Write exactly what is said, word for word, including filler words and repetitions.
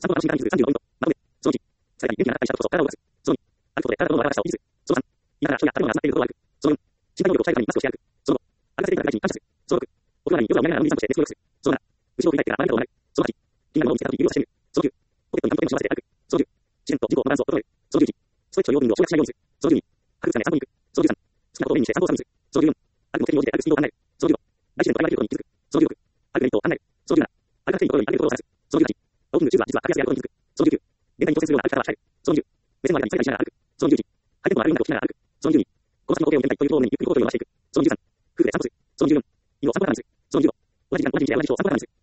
参考の新からに数さんじゅうごポイント。まとめ。そのいち。さらに元気がなかったりしたことと体を動かす。そのに。あることで体の柔らかさを維持する。そのさん。胃から人や食べ物が集まっていることを歩く。そのよん。身体能力を鍛えるためにマスクをして歩く。そのご。歩かせていただいた大臣に感謝する。そのろく。お風呂に夜を見ながらのんびり散歩して熱を良くする。そのなな。後ろを振り返ってから周りを学ぶ。そのはち。気になるものを見つけたとき指をさしてみる。そのきゅう。ポケットに何とでも忍ばせて歩く。そのじゅう。自然と自己のバランスを整える。そのじゅういち。ストレッチと用具運動を省略しないようにする。そのじゅうに。博物館で散歩に行く。そのじゅうさん。好きなことを目にして散歩を散歩する。そのじゅうよん。歩く目的に応じて歩くスピードを考える。そのじゅうご。大自然と相まれることに気づく。そのじゅうろく。歩くメリットを考える。そのじゅうなな。歩かなくていいところに歩くことを探す。そのじゅうはち。ウォーキング中は実は歩きやすいことに気づく。そのじゅうきゅう。限界に挑戦するような歩き方を鍛える。そのじゅう。目線の間に左右しながら歩く。そのじゅういち。回転のある音楽を聞きながら歩く。そのじゅうに。この先の時計を見てみたいというところにゆっくりと声を伸ばしていく。そのじゅうさん。夫婦で散歩する。そのじゅうよん。犬を散歩からにする。そのじゅうご。同じ時間同じ道で同じ人を散歩からにする。